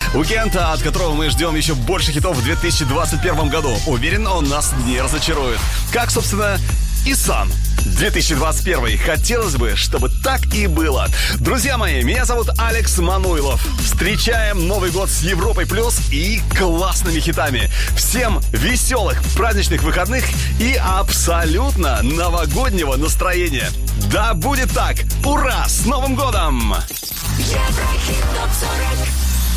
Уикенд, от которого мы ждем еще больше хитов в 2021 году. Уверен, он нас не разочарует. Как, собственно, и сам 2021. Хотелось бы, чтобы так и было. Друзья мои, меня зовут Алекс Мануилов. Встречаем Новый год с Европой Плюс и классными хитами. Всем веселых праздничных выходных и абсолютно новогоднего настроения. Да будет так! Ура! С Новым годом! Еврохит ТОП-40.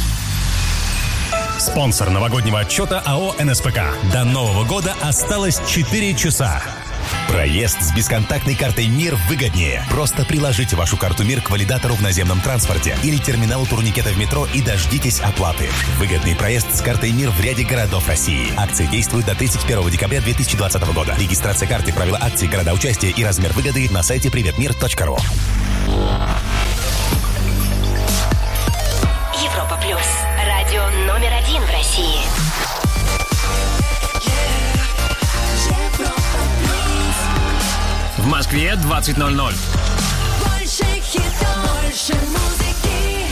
Спонсор новогоднего отчета АО «НСПК». До Нового года осталось 4 часа. Проезд с бесконтактной картой МИР выгоднее. Просто приложите вашу карту МИР к валидатору в наземном транспорте или терминалу турникета в метро и дождитесь оплаты. Выгодный проезд с картой МИР в ряде городов России. Акции действуют до 31 декабря 2020 года. Регистрация карты, правила акций, города участия и размер выгоды на сайте приветмир.ру. Европа Плюс. Радио номер 1 в России. В Москве 20:00. Больше хитов, больше музыки.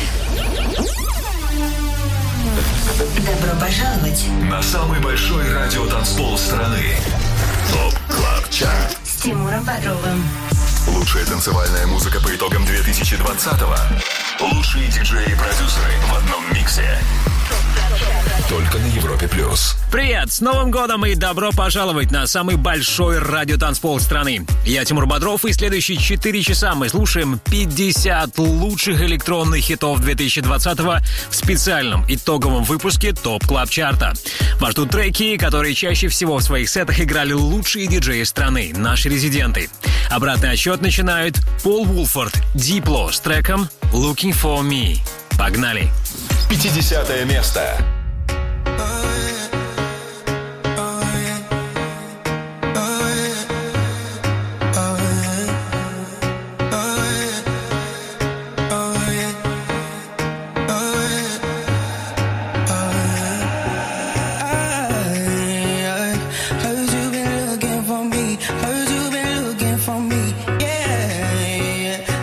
Добро пожаловать на самый большой радиотанцпол страны. ТОП Клаб Чарт. с Тимуром Бодровым. Лучшая танцевальная музыка по итогам 2020-го. Лучшие диджеи и продюсеры в одном миксе. Только на Европе Плюс. Привет! С Новым годом и добро пожаловать на самый большой радиотанцпол страны. Я Тимур Бодров, и следующие 4 часа мы слушаем 50 лучших электронных хитов 2020-го в специальном итоговом выпуске ТОП Клаб Чарта. Вас ждут треки, которые чаще всего в своих сетах играли лучшие диджеи страны, наши резиденты. Обратный отсчет начинают Пол Вулфорд, Дипло с треком «Looking for Me». Погнали! 50-е место.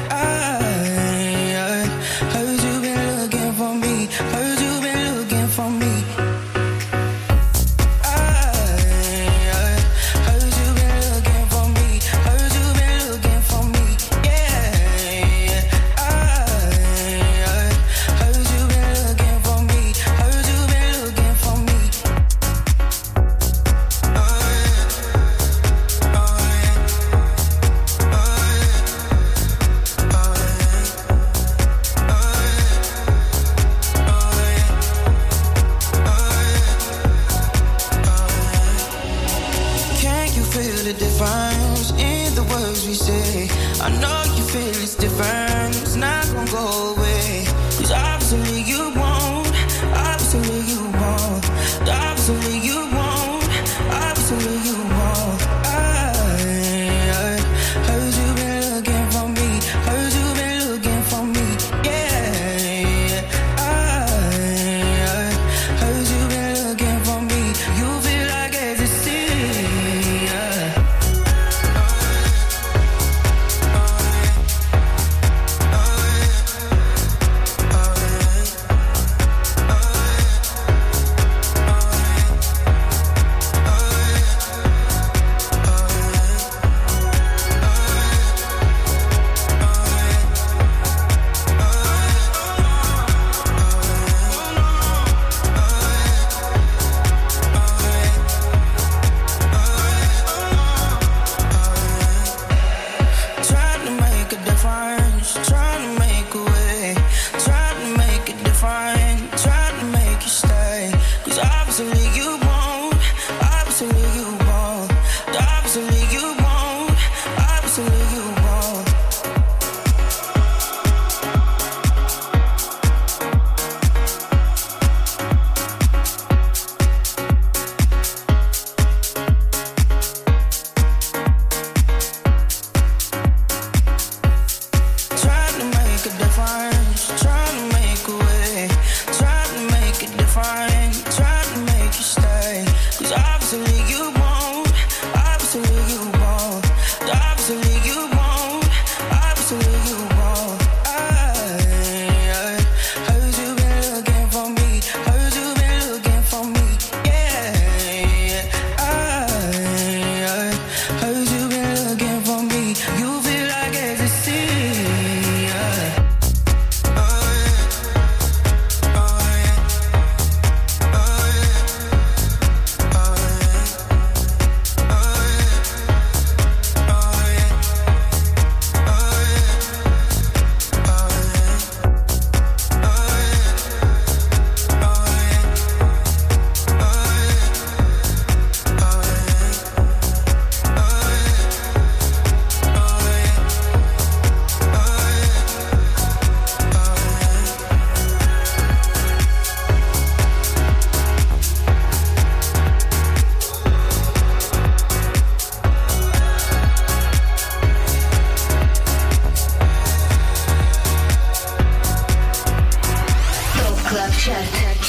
Heard you been looking for me.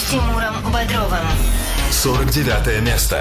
с Тимуром Бодровым. 49 место.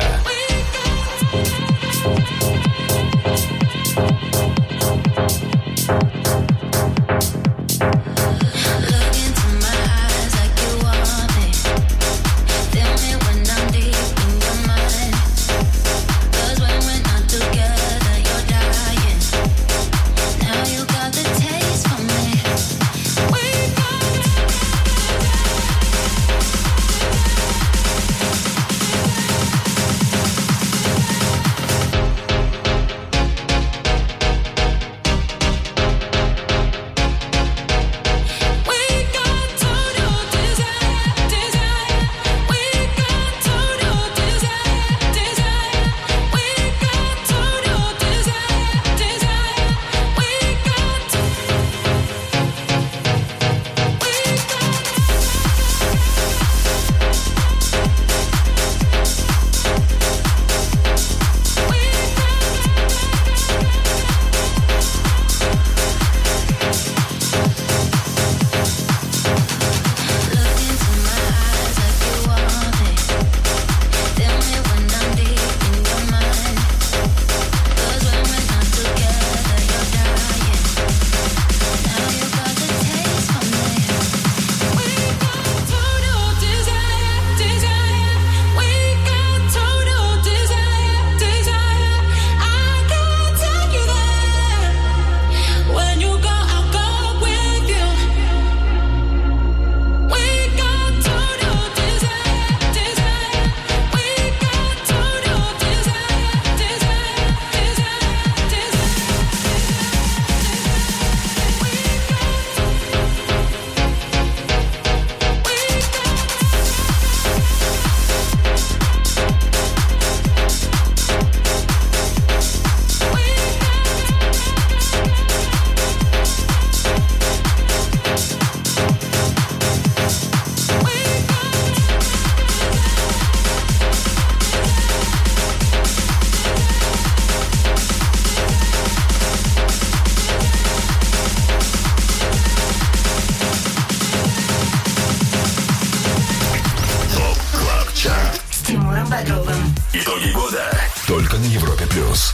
Итоги года только на Европе плюс.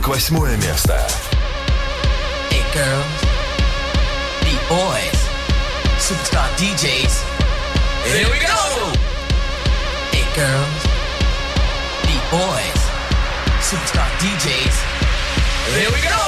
48 место. Hey girls, the boys, superstar DJs. Here we go. Hey girls, the boys, superstar DJs. Here we go.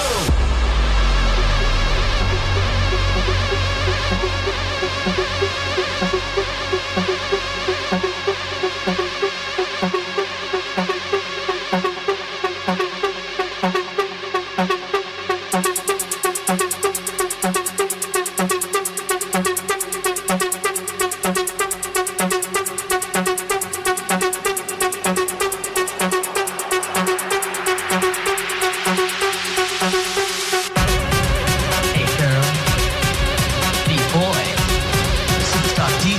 Hey girl, the boy, superstar DJ.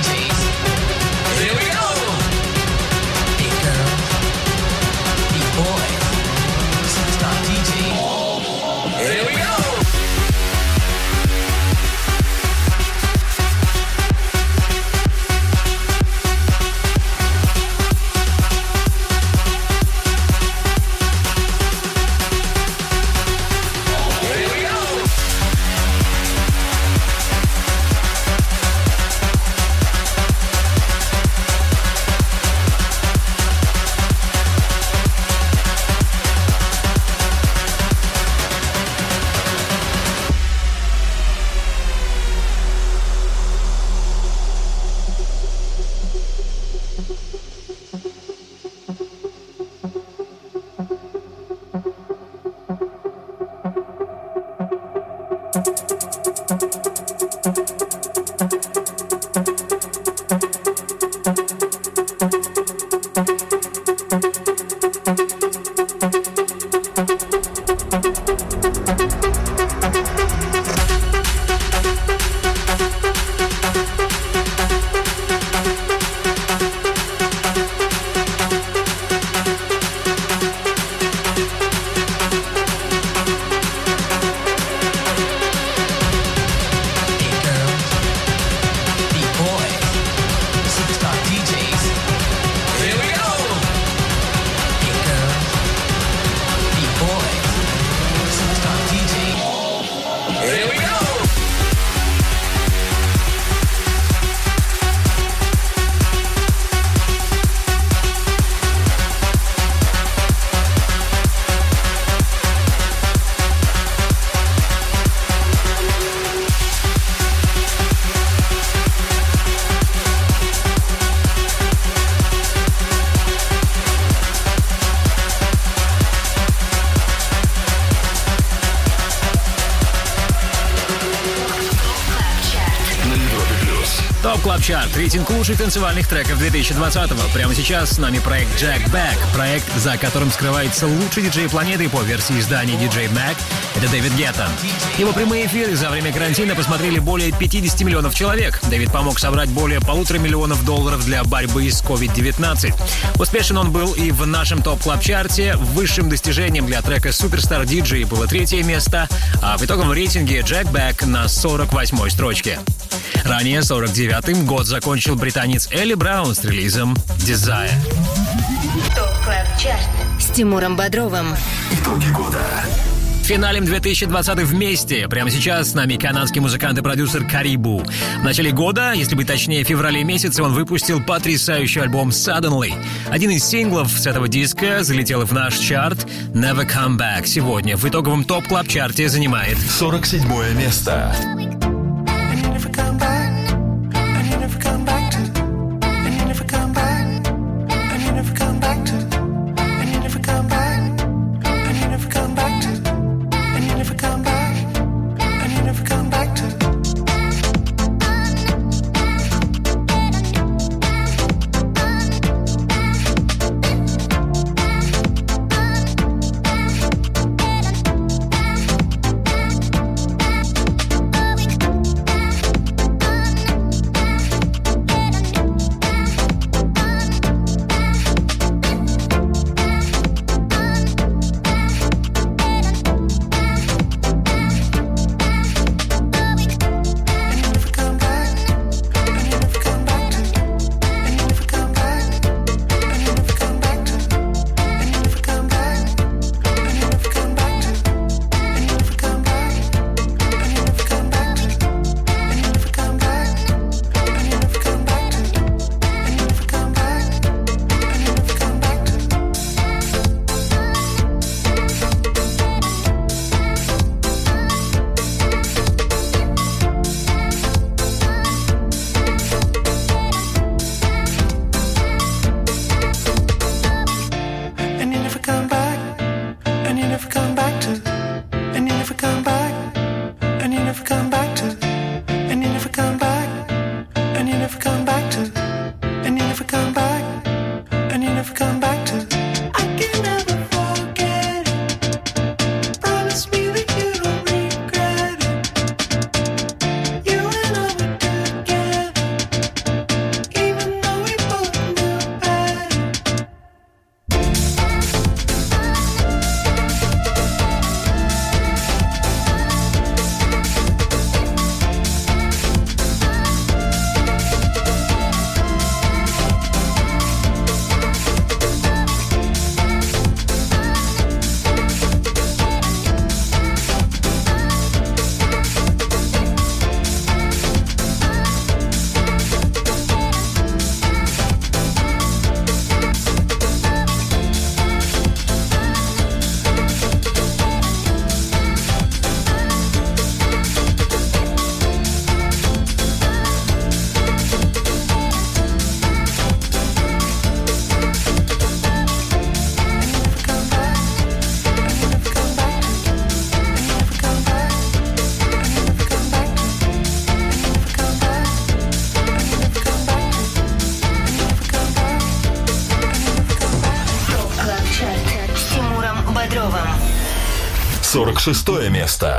Клаб Чарт. Рейтинг лучших танцевальных треков 2020-го. Прямо сейчас с нами проект Jack Back. Проект, за которым скрывается лучший диджей планеты по версии издания DJ Mag. Это Дэвид Гетта. Его прямые эфиры за время карантина посмотрели более 50 миллионов человек. Дэвид помог собрать более $1,5 миллиона для борьбы с COVID-19. Успешен он был и в нашем топ-клаб-чарте. Высшим достижением для трека Superstar DJ было 3-е место, а в итоговом рейтинге Jack Back на 48-й строчке. Ранее 49-м год закончил британец Элли Браун с релизом Desire. ТОП-клаб-чарт с Тимуром Бодровым. Итоги года. Финалем 2020 вместе. Прямо сейчас с нами канадский музыкант и продюсер Карибу. В начале года, если быть точнее, в феврале месяце, он выпустил потрясающий альбом Suddenly. Один из синглов с этого диска залетел в наш чарт Never Come Back. Сегодня в итоговом топ-клаб-чарте занимает 47-е место. Бодровым. 46-е место.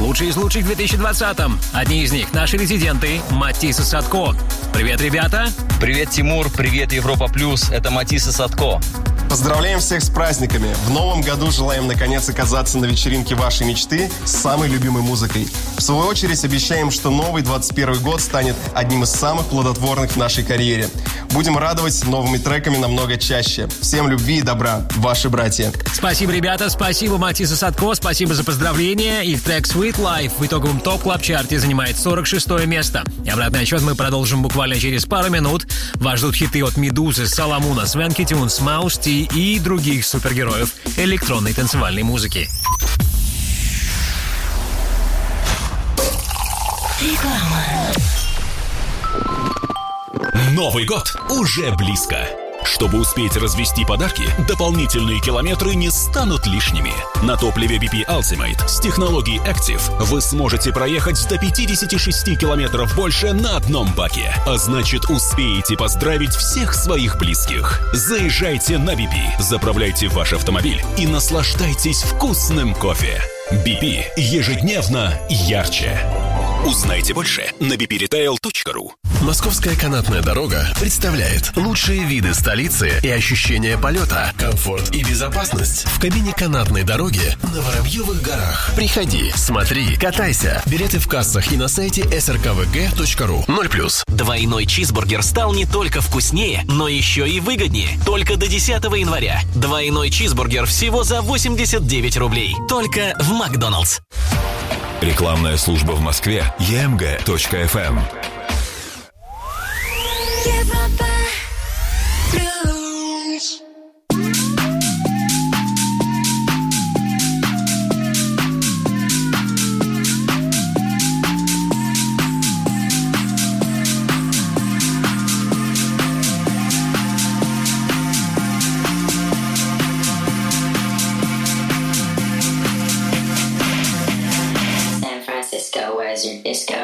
Лучшие из лучших в 2020-м. Одни из них — наши резиденты Матис и Садко. Привет, ребята! Привет, Тимур, привет, Европа Плюс, это Матис и Садко. Поздравляем всех с праздниками. В новом году желаем наконец оказаться на вечеринке вашей мечты с самой любимой музыкой. В свою очередь обещаем, что новый 21 год станет одним из самых плодотворных в нашей карьере. Будем радовать новыми треками намного чаще. Всем любви и добра. Ваши братья. Спасибо, ребята. Спасибо, Матис и Садко. Спасибо за поздравления. Их трек Sweet Life в итоговом топ-клаб-чарте занимает 46 место. И обратный отчет мы продолжим буквально через пару минут. Вас ждут хиты от Медузы, Соломона, Свенки Тюнс, Маус Ти и других супергероев электронной танцевальной музыки. Новый год уже близко. Чтобы успеть развести подарки, дополнительные километры не станут лишними. На топливе BP Ultimate с технологией Active вы сможете проехать до 56 километров больше на одном баке. А значит, успеете поздравить всех своих близких. Заезжайте на BP, заправляйте ваш автомобиль и наслаждайтесь вкусным кофе. BP ежедневно ярче. Узнайте больше на bpretail.ru. Московская канатная дорога представляет лучшие виды столицы и ощущение полета, комфорт и безопасность в кабине канатной дороги на Воробьевых горах. Приходи, смотри, катайся. Билеты в кассах и на сайте srkvg.ru. 0+. Двойной чизбургер стал не только вкуснее, но еще и выгоднее. Только до 10 января. Двойной чизбургер всего за 89 рублей. Только в Макдоналдс. Рекламная служба в Москве. emg.fm. Европа плюс. San Francisco, where's your disco?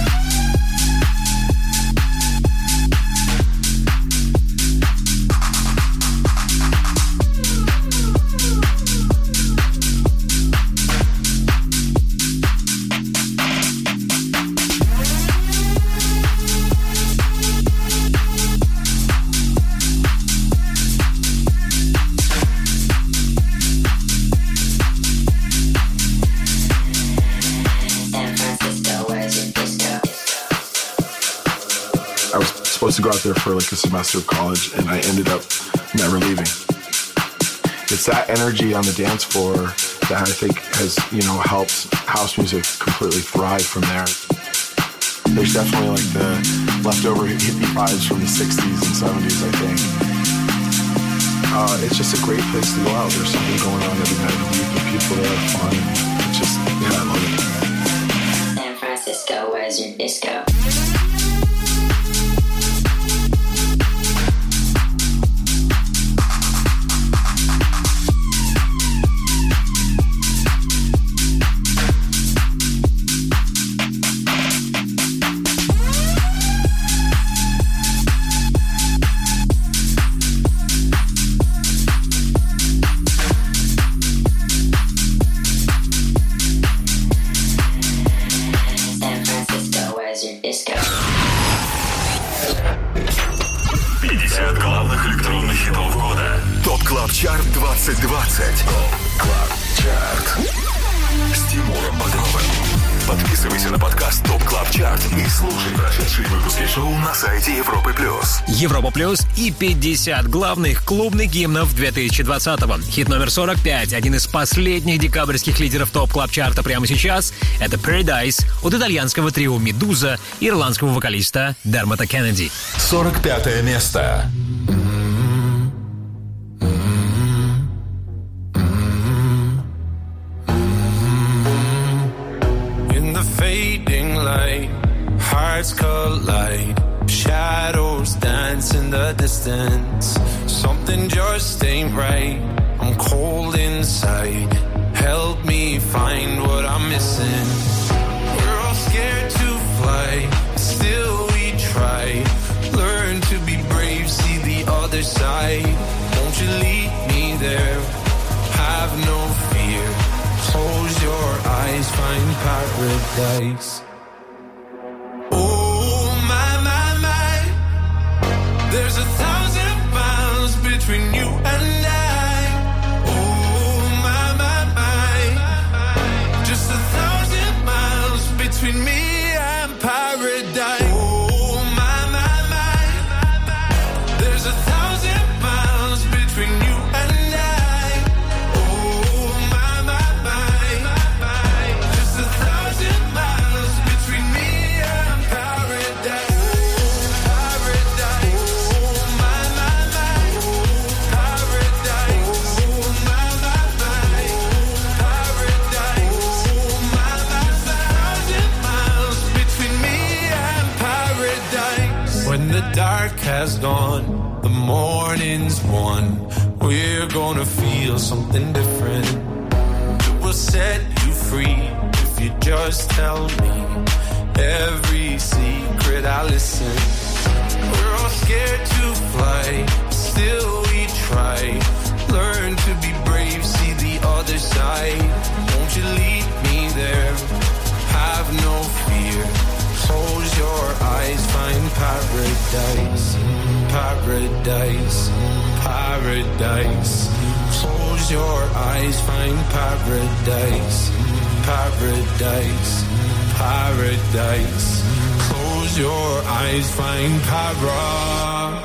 To go out there for like a semester of college, and I ended up never leaving. It's that energy on the dance floor that I think has, helped house music completely thrive from there. There's definitely like the leftover hippie vibes from the 60s and 70s, I think. It's just a great place to go out. There's something going on every night of the week, and people there are fun. It's just, I love it. San Francisco, where's your disco? Чарт 2020. Клаб Чарт. С Тимуром Бодровым. Подписывайся на подкаст Топ Клаб Чарт и слушай прошедшие выпуски шоу на сайте Европы Плюс. Европа Плюс и 50 главных клубных гимнов 2020-го. Хит номер 45, один из последних декабрьских лидеров Топ Клаб Чарта прямо сейчас. Это Paradise от итальянского трио Медуза и ирландского вокалиста Дермота Кеннеди. 45 место. Hearts collide, shadows dance in the distance. Something just ain't right, I'm cold inside. Help me find what I'm missing. We're all scared to fly, still we try. Learn to be brave, see the other side. Won't you lead me there? Have no fear. Close your eyes, find paradise. paradise. Oh, my. There's 1,000 miles between you and I. Oh, my. Just 1,000 miles between me and paradise. Oh, my. There's 1,000 miles between you and I. Oh, my. Just 1,000 miles between me and paradise. When the dark has gone, the morning's won, we're gonna feel something different. It will set you free if you just tell me every secret I listen. We're all scared to fly, still we try. Learn to be brave, see the other side. Won't you lead me there? Have no fear. Close your eyes, find paradise, paradise, paradise. Close your eyes, find paradise, paradise, paradise. Close your eyes, find paradise.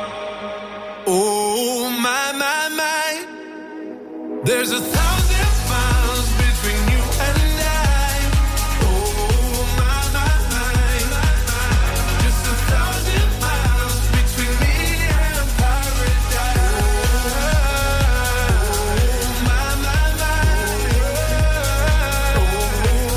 Oh, my. There's 1,000 miles between you and I. Oh, my. Just 1,000 miles between me and paradise. Oh, my. Oh,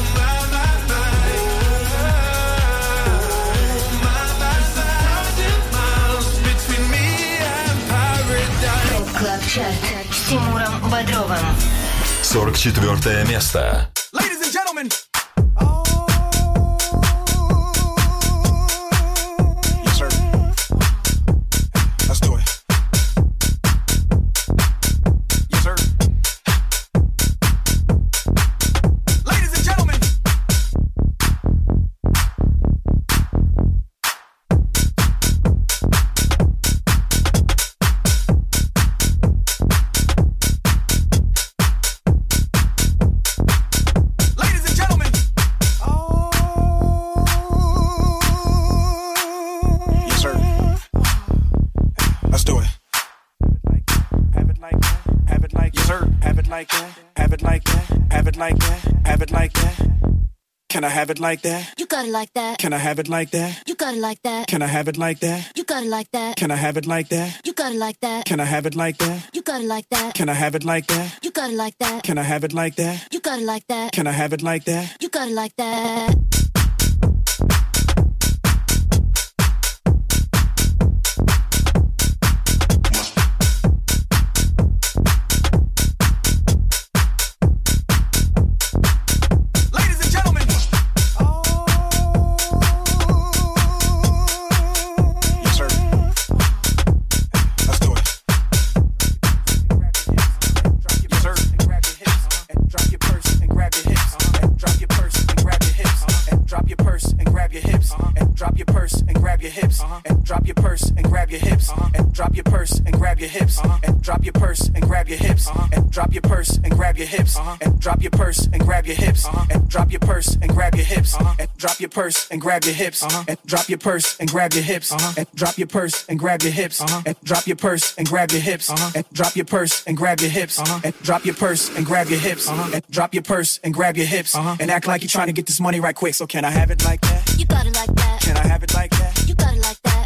my. 1,000 miles between me and paradise. Клаб Чарт с Тимуром Бодровым. 44 место. Ladies and gentlemen. Yes, sir. Let's do it. Yes, sir. Ladies and gentlemen. Ladies and gentlemen. Yes, sir. Let's do it. Have it like that. Have it like yes, sir. Have it like that. Have it like that. Have it like that. Have it like that. Can I have it like that? You got it like that. Can I have it like that? You got it like that. Can I have it like that? You got it like that. Can I have it like that? You got it like that. Can I have it like that? You got it like that. Can I have it like that? You got it like that. Can I have it like that? You got it like that. Can I have it like that? You got it like that. Ladies and gentlemen. Yes, sir. Let's do it. Yes, sir. And drop your purse and grab your hips. And drop your purse and grab your hips. And drop your purse and grab your hips. And drop your purse and grab your hips. And drop your purse and grab your hips. And drop your purse and grab your hips. And drop your purse and grab your hips. And drop your purse and grab your hips. And drop your purse and grab your hips. And drop your purse and grab your hips. And drop your purse and grab your hips. And drop your purse and grab your hips. And drop your purse and grab your hips. And drop your purse and grab your hips. And drop your purse and grab your hips. And drop your purse and grab your hips. And drop your purse and grab your hips. And act like you're trying to get this money right quick. So can I have it like that? You got it like that. Can I have it like that? You got it like that.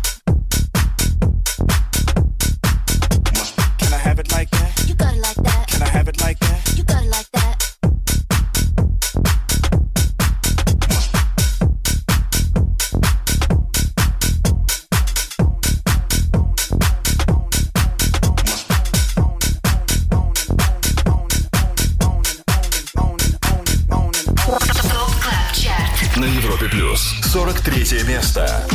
Can I have it like that? You got it like that. Can I have it like that? You got it like that. Клаб Чарт. На Европе Плюс 43 место.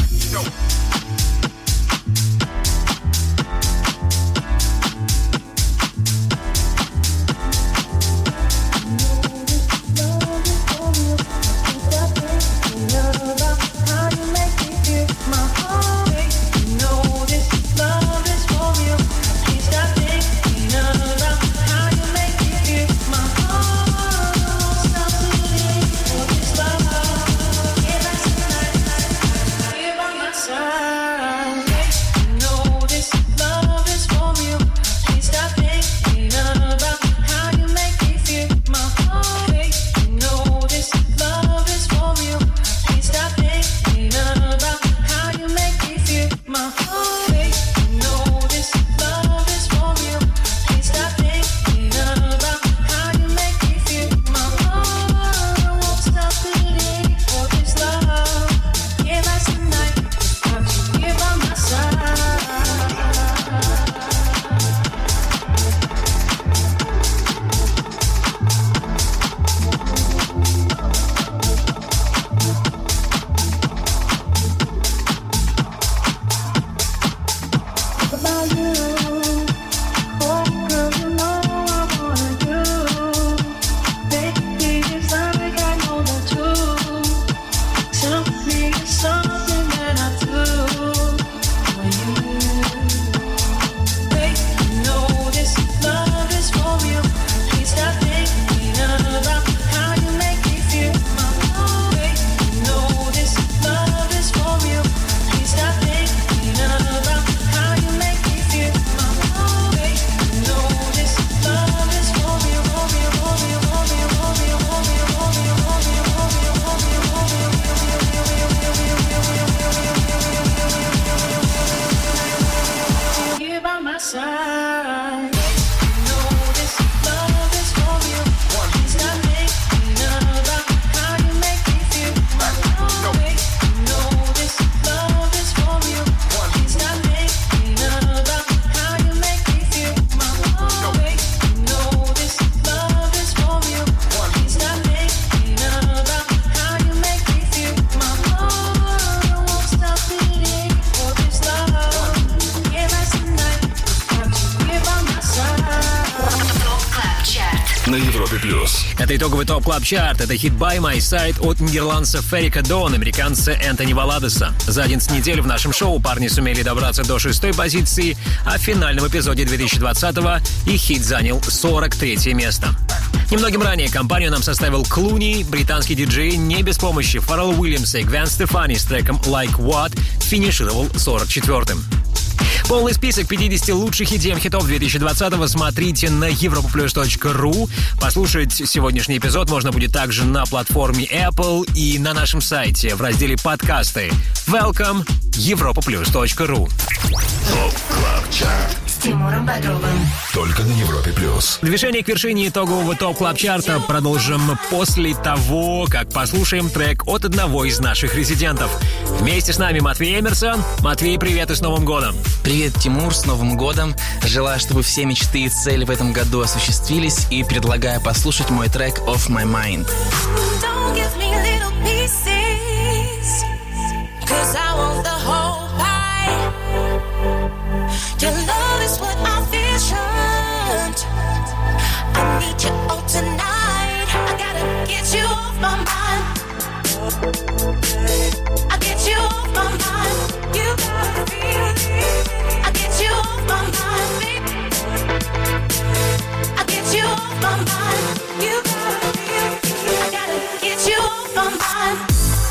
плюс. Это итоговый ТОП Клаб Чарт. Это хит «By My Side» от нидерландца Феррика Дон, американца Энтони Валадеса. За 11 недель в нашем шоу парни сумели добраться до 6-й позиции, а в финальном эпизоде 2020-го их хит занял 43 место. Немногим ранее компанию нам составил Клуни, британский диджей не без помощи Фаррелла Уильямса и Гвен Стефани с треком «Like What» финишировал 44-м. Полный список 50 лучших EDM-хитов 2020-го смотрите на europaplus.ru. Послушать сегодняшний эпизод можно будет также на платформе Apple и на нашем сайте в разделе «Подкасты». Welcome, europaplus.ru. С Тимуром Бодровым. Только на Европе плюс. Движение к вершине итогового ТОП Клаб Чарта продолжим после того, как послушаем трек от одного из наших резидентов. Вместе с нами Матвей Эмерсон. Матвей, привет и с Новым годом! Привет, Тимур, с Новым годом! Желаю, чтобы все мечты и цели в этом году осуществились, и предлагаю послушать мой трек «Off My Mind». Don't give me little pieces, 'cause I want the whole pie. Your love is what I visioned. I need you all tonight. I gotta get you off my mind. I get you off my mind. You gotta feel it. I get you off my mind, baby. I get you off my mind. You gotta feel it. I gotta get you off my mind.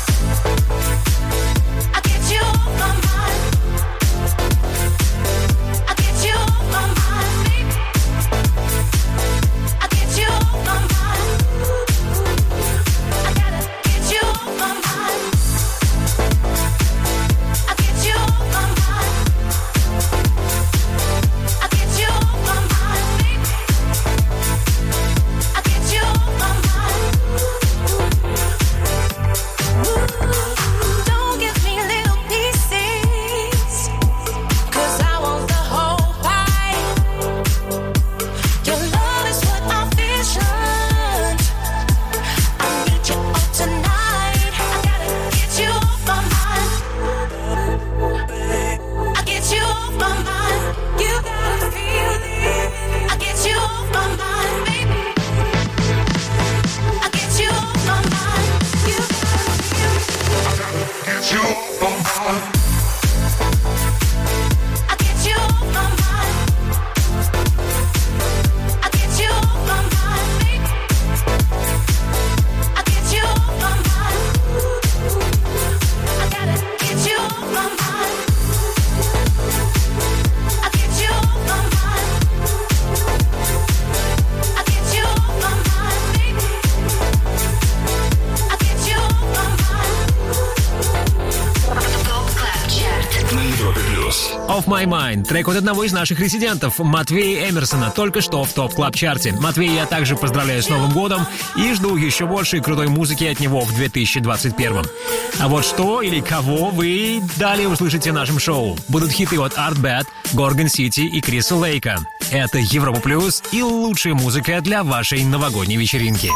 I get you off my mind. I get you off my mind, baby. I get you off my mind. I gotta get you off my mind. I get you off my mind. I get you off my mind, baby. I get you off my mind. Don't give me little pieces, 'cause I want the whole pie. Your love is what I visioned. I need you all tonight. I gotta get you off my mind. I get you off my mind. You gotta feel it. I get you off my mind, baby. I get you off my mind. You gotta feel it. Get you off my mind. I get you off my mind. I get you off my mind, baby. I get you off my mind. I gotta get you off my mind. I get you off my mind. I get you off my mind, baby. I get you off my mind. ТОП Клаб Чарт. На Европе плюс. Off My Mind. Трек от одного из наших резидентов, Матвея Эмерсона, только что в ТОП Клаб Чарте. Матвей, я также поздравляю с Новым годом и жду еще больше крутой музыки от него в 2021. А вот что или кого вы далее услышите в нашем шоу. Будут хиты от Art Bad, Gorgon City и Криса Лейка. Это Европа Плюс и лучшая музыка для вашей новогодней вечеринки.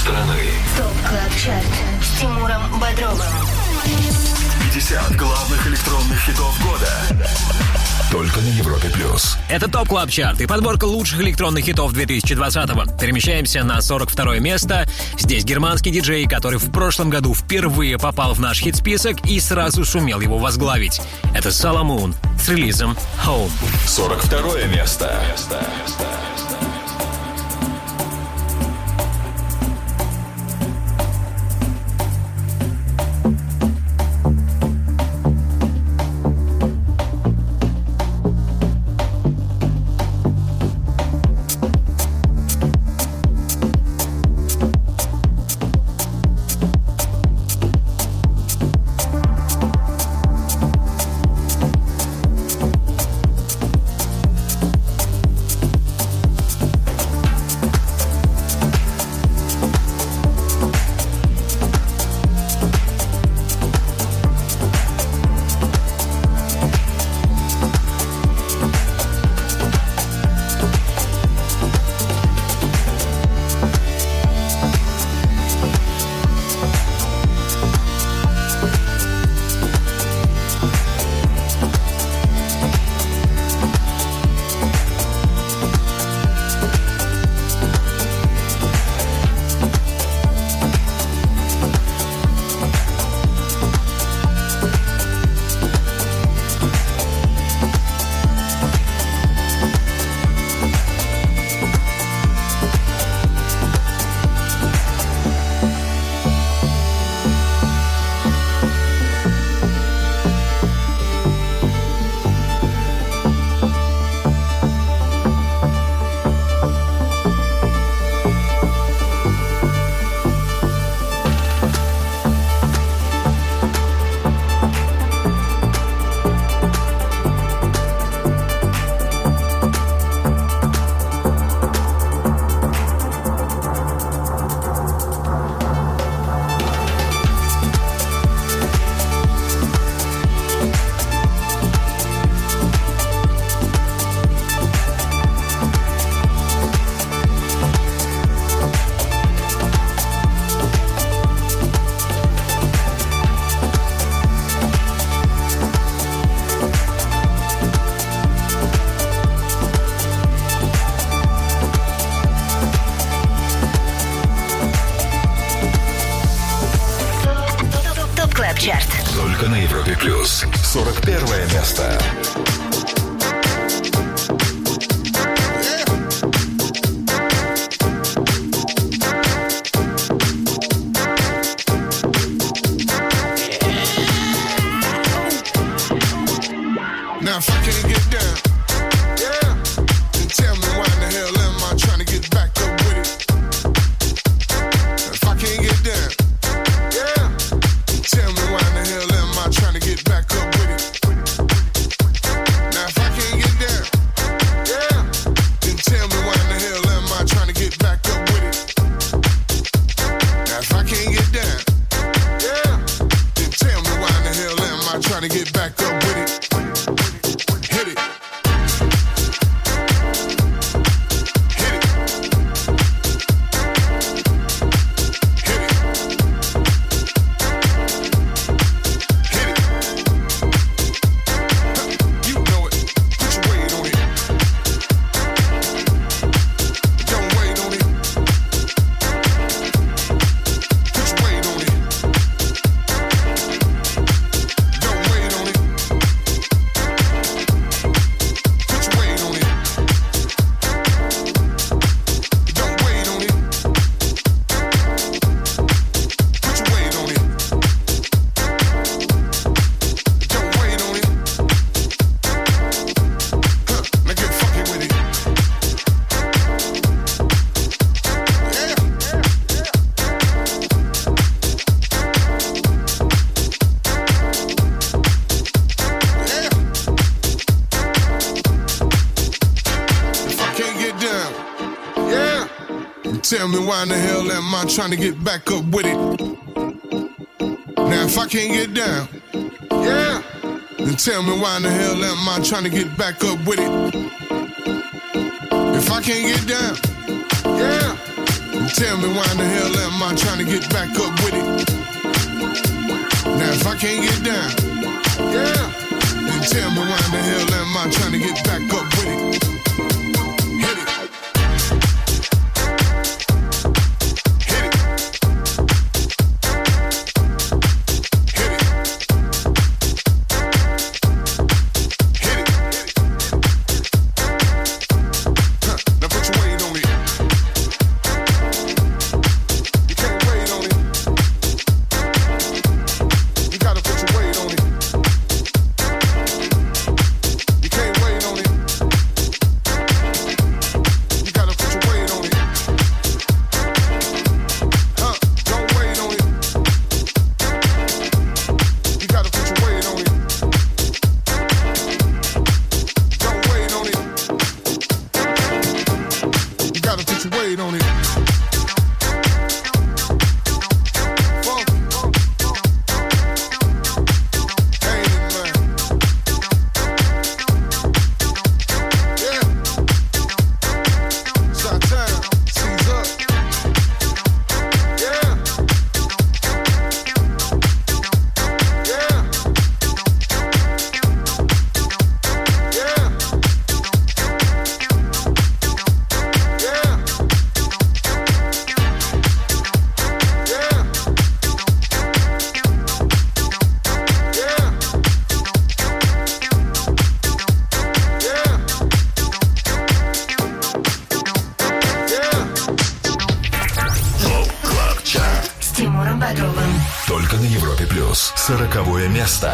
страны. ТОП КЛАБ ЧАРТ с Тимуром Бодровым. 50 главных электронных хитов года. Только на Европе+. Это ТОП КЛАБ ЧАРТ и подборка лучших электронных хитов 2020-го. Перемещаемся на 42-е место. Здесь германский диджей, который в прошлом году впервые попал в наш хит-список и сразу сумел его возглавить. Это Соломон с релизом Home. 42-е место. Только на Европе+. 41-е место. Now if I can't get down, yeah, then tell me why in the hell am I trying to get back up with it? If I can't get down, yeah, then tell me why in the hell am I trying to get back up with it? Now if I can't get down, yeah, then tell me why in the hell am I trying to get back up with it? Now if I can't get down, yeah, then tell me why in the hell am I trying to get back up with it? Tell me why in the hell am I trying to get back up with it? Now if I can't get down, yeah, then tell me why in the hell am I trying to get back up with it? If I can't get down, yeah, then Tell me why in the hell am I trying to get back up with it? Now if I can't get down, yeah, then tell me why in the hell am I trying to get back up with it? Hit it. Только на Европе Плюс. 40-е место.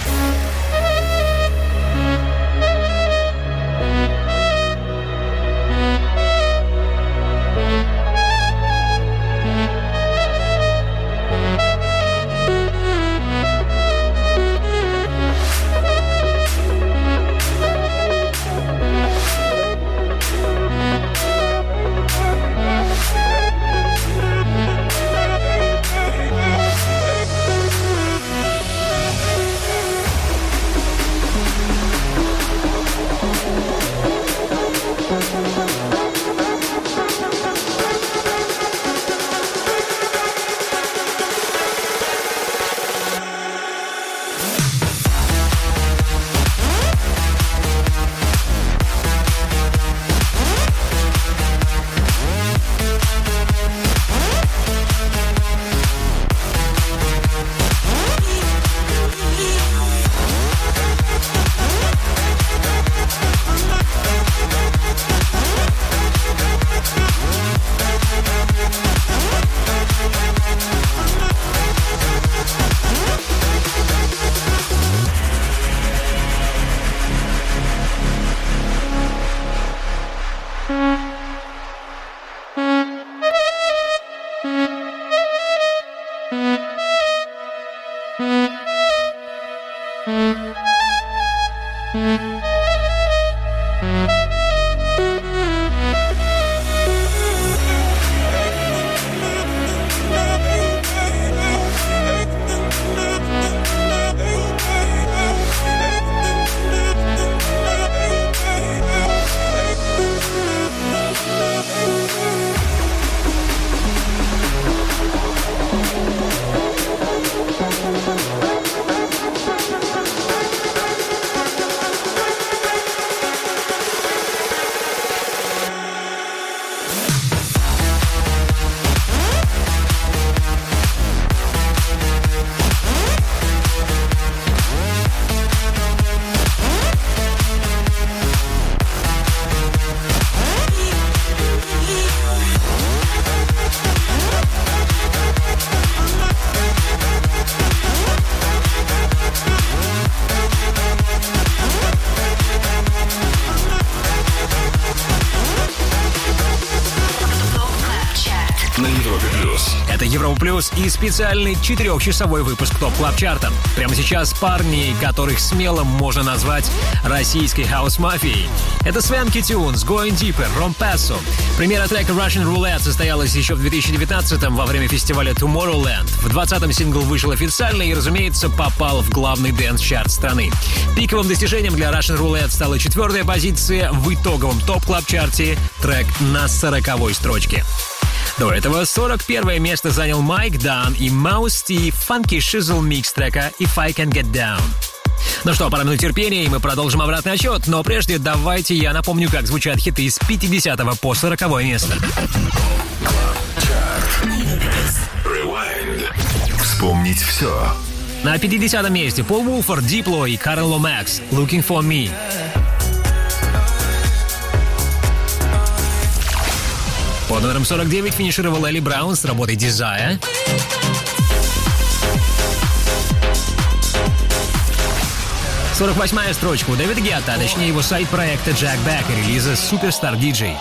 Плюс и специальный 4-часовой выпуск ТОП Клаб Чарта. Прямо сейчас парни, которых смело можно назвать российской хаус-мафией. Это Свенки Тюнс, Going Deeper, Ромпессо. Премьера трека Russian Roulette состоялась еще в 2019-м во время фестиваля Tomorrowland. В 20-м сингл вышел официально и, разумеется, попал в главный дэнс-чарт страны. Пиковым достижением для Russian Roulette стала 4-я позиция в итоговом ТОП Клаб Чарте, трек на 40-й строчке. До этого 41 место занял Майк Дан и Mouse T Funky Shizzle микс трека «If I Can Get Down». Ну что, пара минут терпения, и мы продолжим обратный отсчет. Но прежде давайте я напомню, как звучат хиты с 50 по 40 место. Вспомнить все. На 50 месте Пол Вулфорд, Дипло и Карен Ломакс «Looking for Me». Под номером 49 финишировал Элли Браун с работой «Desire». — 48-я строчка у Дэвида Гетта, а точнее его сайт-проекта Jack Beck и релиза Superstar DJ.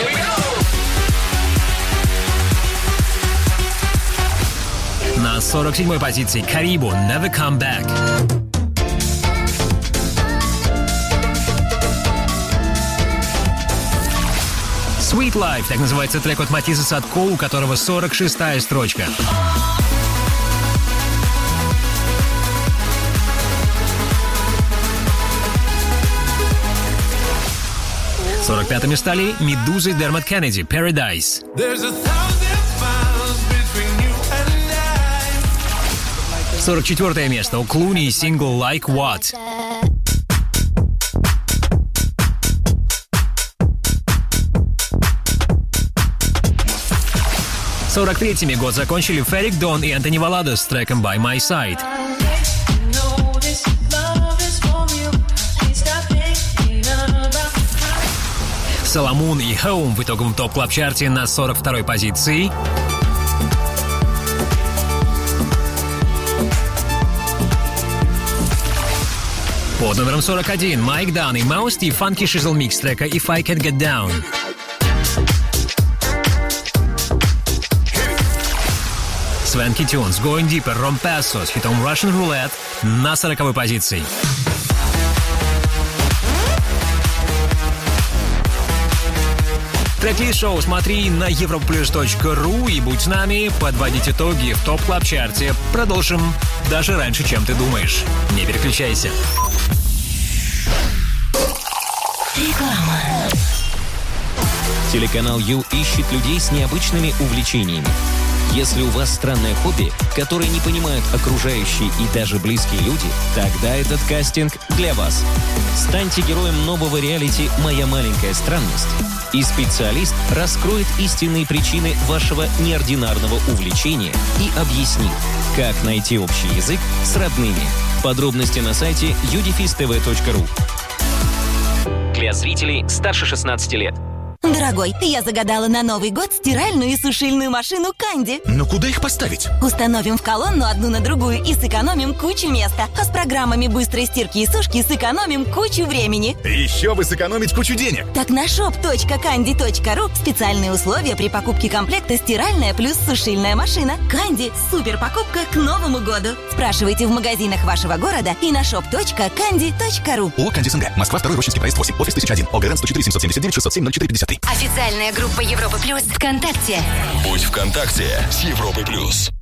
На 47-й позиции Карибу Never Come Back. Sweet Life, так называется трек от Матисса Садко, у которого 46-я строчка. В 45-ми стали Медуза и Дермот Кеннеди «Paradise». 44-е место у Клуни и сингл «Like What». В 43-ми год закончили Ферик Дон и Антони Валадо с треком «By My Side». Соломон и Home в итоговом топ-клаб-чарте на 42-й позиции. Под номером 41 Майк Дан и Mouse T Funky Shizzle микс трека «If I Can Get Down». Свенки Тюнс, Going Deeper, Ром Пассо с хитом Russian Roulette на 40-й позиции. Трек-лист шоу смотри на europlus.ru и будь с нами, подводить итоги в топ-клаб-чарте. Продолжим даже раньше, чем ты думаешь. Не переключайся. Реклама. Телеканал Ю ищет людей с необычными увлечениями. Если у вас странное хобби, которое не понимают окружающие и даже близкие люди, тогда этот кастинг для вас. Станьте героем нового реалити «Моя маленькая странность», и специалист раскроет истинные причины вашего неординарного увлечения и объяснит, как найти общий язык с родными. Подробности на сайте udefistv.ru. Для зрителей старше 16 лет. Дорогой, я загадала на Новый год стиральную и сушильную машину «Канди». Но куда их поставить? Установим в колонну одну на другую и сэкономим кучу места. А с программами быстрой стирки и сушки сэкономим кучу времени. Еще бы сэкономить кучу денег. Так на shop.candy.ru специальные условия при покупке комплекта стиральная плюс сушильная машина. «Канди» — супер покупка к Новому году. Спрашивайте в магазинах вашего города и на shop.candy.ru. ООО «Канди СНГ». Москва, 2-й Рощинский проезд 8. Офис 1001. ОГРН 104 779 607 04 50. Официальная группа Европы Плюс ВКонтакте. Будь ВКонтакте с Европой Плюс.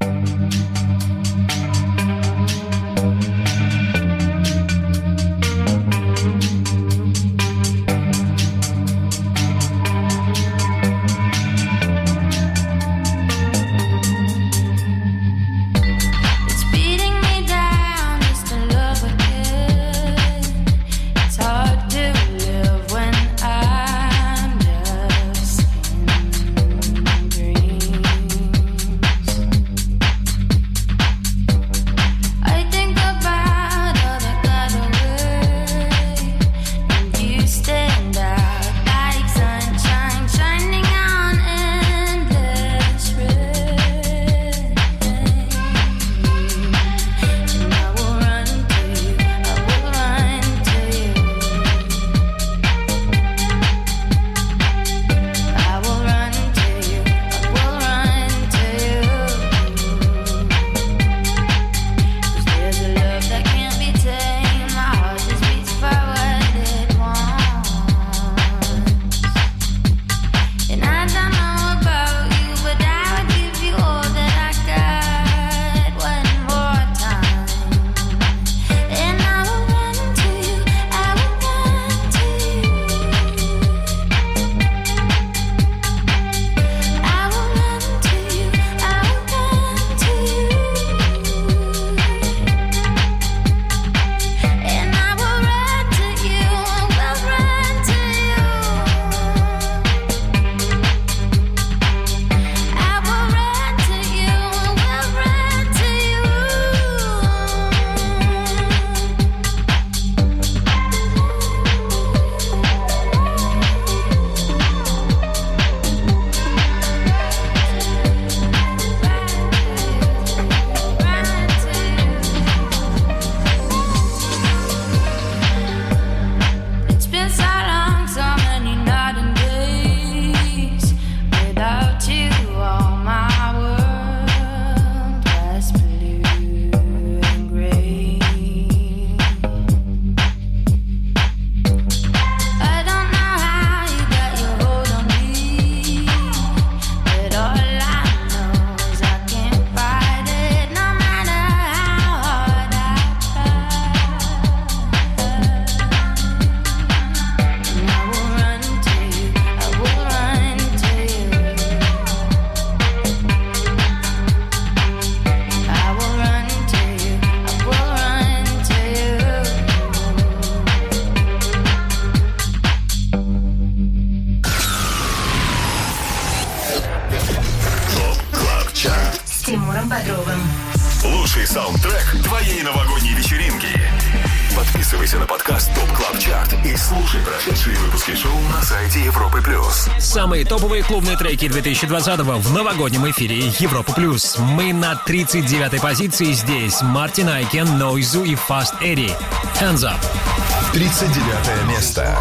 лучший саундтрек твоей новогодней вечеринки. Подписывайся на подкаст Top Club Chart и слушай прошедшие выпуски шоу на сайте Европы+. Самые топовые клубные треки 2020-го в новогоднем эфире Европа+. Мы на 39-й позиции. Здесь Мартин Айкен, Нойзу и Fast Eddie. Hands Up. 39 место.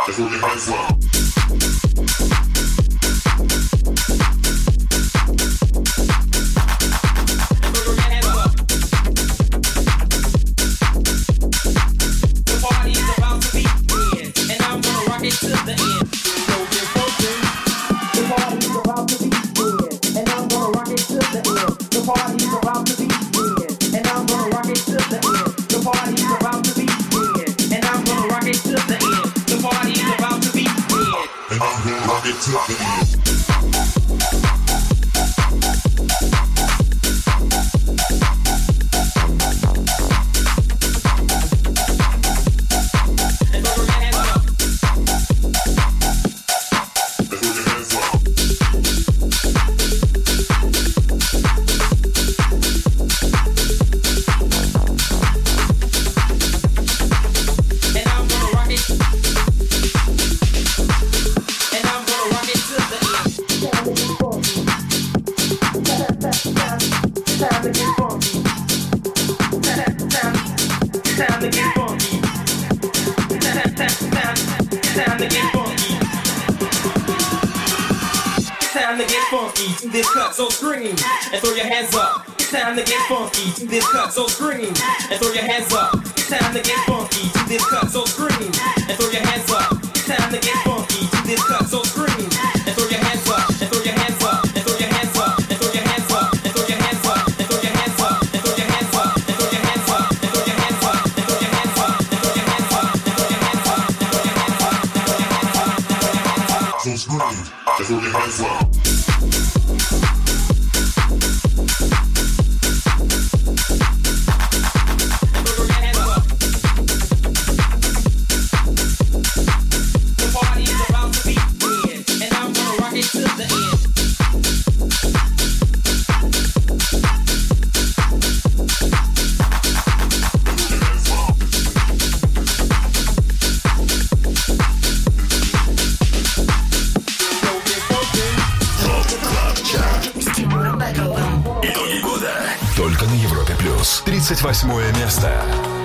This cut, so scream and throw your hands up. It's time to get funky to this cut, so scream and throw your hands up. It's time to get funky to this cut, so scream and throw your hands up. It's time to get funky to this cut, so scream and throw your hands up, and throw your hands up, and throw your hands up, and throw your hands up, and throw your hands up, and throw your hands up, and throw your hands up, and throw your hands up, and throw your hands up, and throw your hands up, and throw your hands up, and throw your hands up, and throw your hands up, and throw your hands up, and throw your hands up. So scream and throw your hands up. Итоги года. Только на Европе+. 38 место.